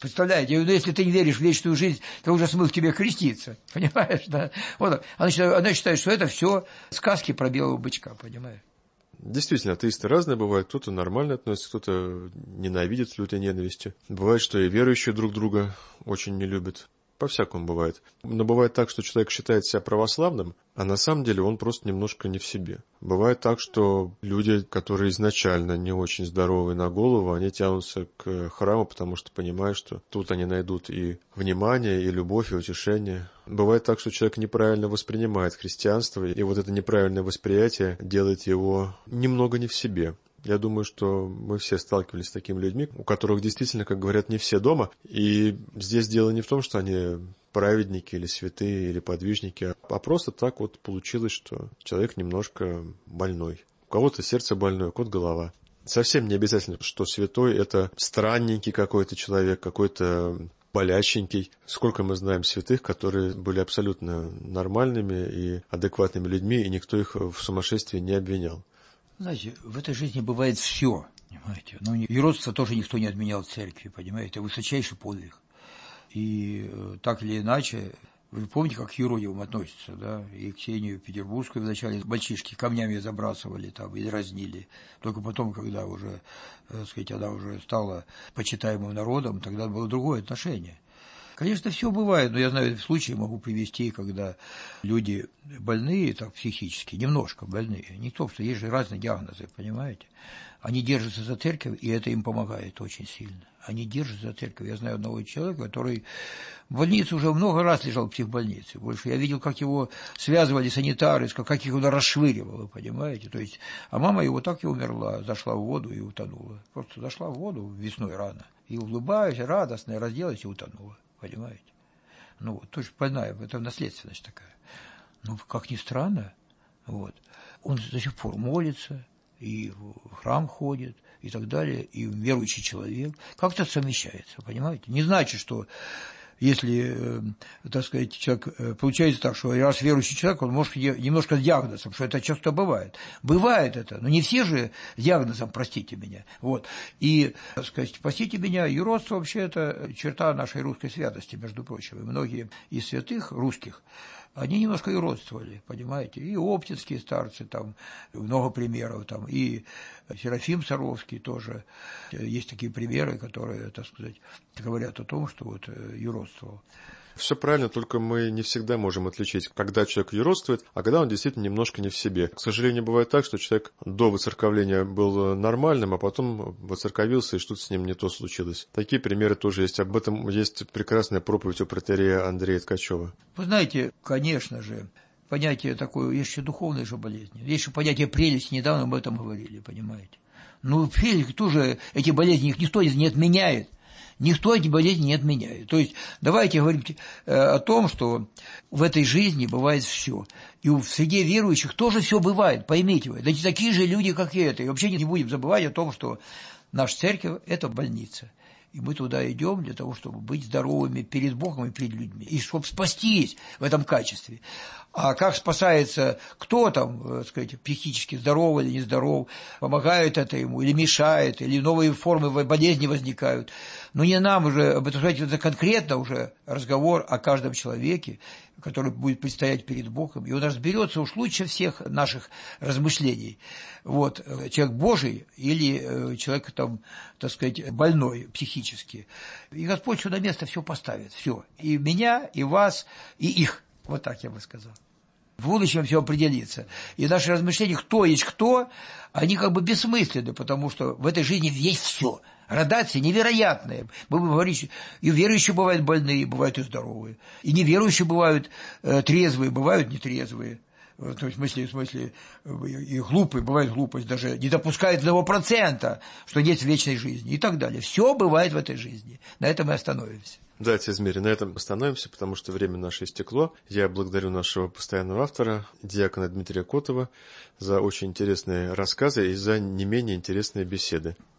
Представляете? Ну, если ты не веришь в вечную жизнь, то уже смысл тебе креститься. Понимаешь, да? Вот. Она считает, что это все сказки про белого бычка, понимаешь? Действительно, атеисты разные бывают. Кто-то нормально относится, кто-то ненавидит с лютой ненавистью. Бывает, что и верующие друг друга очень не любят. По-всякому бывает. Но бывает так, что человек считает себя православным, а на самом деле он просто немножко не в себе. Бывает так, что люди, которые изначально не очень здоровы на голову, они тянутся к храму, потому что понимают, что тут они найдут и внимание, и любовь, и утешение. Бывает так, что человек неправильно воспринимает христианство, и вот это неправильное восприятие делает его немного не в себе. Я думаю, что мы все сталкивались с такими людьми, у которых действительно, как говорят, не все дома. И здесь дело не в том, что они праведники или святые, или подвижники, а просто так вот получилось, что человек немножко больной. У кого-то сердце больное, у кого-то голова. Совсем не обязательно, что святой – это странненький какой-то человек, какой-то болященький. Сколько мы знаем святых, которые были абсолютно нормальными и адекватными людьми, и никто их в сумасшествии не обвинял. Знаете, в этой жизни бывает все, понимаете. Но юродство тоже никто не отменял в церкви, понимаете. Это высочайший подвиг. И так или иначе, вы помните, как к юродивым относятся, да? И Ксению Петербургскую вначале мальчишки камнями забрасывали там и дразнили. Только потом, когда уже, так сказать, она уже стала почитаемым народом, тогда было другое отношение. Конечно, все бывает, но я знаю, случаи могу привести, когда люди больные, так, психически, немножко больные. Не то, что есть же разные диагнозы, понимаете? Они держатся за церковь, и это им помогает очень сильно. Они держатся за церковь. Я знаю одного человека, который в больнице уже много раз лежал в психбольнице. Больше я видел, как его связывали санитары, как их его расшвыривало, понимаете? То есть, а мама его так и умерла, зашла в воду и утонула. Просто зашла в воду весной рано. И, улыбаясь, радостная, разделась и утонула. Понимаете? Ну, вот, тоже больная, это наследственность такая. Ну, как ни странно, вот, он до сих пор молится, и в храм ходит, и так далее, и верующий человек. Как-то совмещается, понимаете? Не значит, что если, так сказать, человек, получается так, что раз верующий человек, он может немножко с диагнозом, что это часто бывает. Бывает это, но не все же с диагнозом, простите меня. Вот. И, так сказать, простите меня, юродство вообще это черта нашей русской святости, между прочим. И многие из святых русских, они немножко юродствовали, понимаете, и оптинские старцы, там много примеров, там, и Серафим Саровский тоже. Есть такие примеры, которые, так сказать, говорят о том, что вот юродствовал. Все правильно, только мы не всегда можем отличить, когда человек юродствует, а когда он действительно немножко не в себе. К сожалению, бывает так, что человек до воцерковления был нормальным, а потом воцерковился, и что-то с ним не то случилось. Такие примеры тоже есть. Об этом есть прекрасная проповедь у протоиерея Андрея Ткачева. Вы знаете, конечно же, понятие такое, есть еще духовные же болезни, есть еще понятие прелести, недавно об этом говорили, понимаете. Ну, прелесть тоже, эти болезни, их никто не отменяет. Никто эти болезни не отменяет. То есть давайте говорить о том, что в этой жизни бывает все. И в среде верующих тоже все бывает, поймите вы. Да такие же люди, как и это. И вообще не будем забывать о том, что наша церковь – это больница. И мы туда идем для того, чтобы быть здоровыми перед Богом и перед людьми. И чтобы спастись в этом качестве. А как спасается кто там, так сказать, психически здоров или нездоров, помогает это ему или мешает, или новые формы болезни возникают. Но не нам уже об этом сказать, это конкретно уже разговор о каждом человеке, который будет предстоять перед Богом, и он разберется уж лучше всех наших размышлений. Вот, человек Божий или человек, там, так сказать, больной психически. И Господь сюда на место все поставит, все. И меня, и вас, и их. Вот так я бы сказал. В будущем все определится. И наши размышления, кто есть кто, они как бы бессмысленны, потому что в этой жизни есть все. Градации невероятные. Мы будем говорить, и верующие бывают больные, бывают и здоровые. И неверующие бывают трезвые, бывают нетрезвые. То есть в смысле, и глупые, бывает глупость, даже не допускает 1%, что есть в вечной жизни и так далее. Все бывает в этой жизни. На этом мы остановимся. Да, отец Мирий, на этом остановимся, потому что время наше истекло. Я благодарю нашего постоянного автора, диакона Дмитрия Котова, за очень интересные рассказы и за не менее интересные беседы.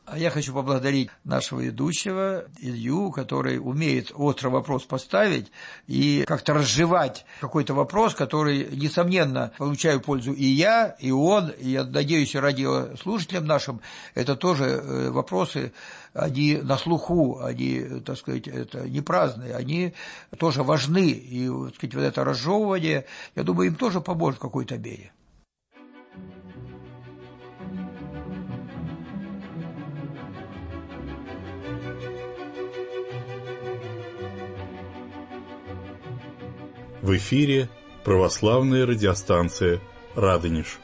А я хочу поблагодарить нашего ведущего Илью, который умеет острый вопрос поставить и как-то разжевать какой-то вопрос, который, несомненно, получаю пользу и я, и он, и, я надеюсь, и радиослушателям нашим. Это тоже вопросы, они на слуху, они, так сказать, это не праздные, они тоже важны. И, так сказать, вот это разжевывание, я думаю, им тоже поможет в какой-то мере. В эфире православная радиостанция «Радонеж».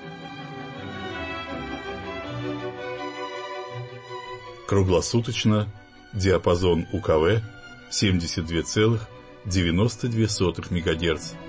Круглосуточно, диапазон УКВ 72,92 МГц.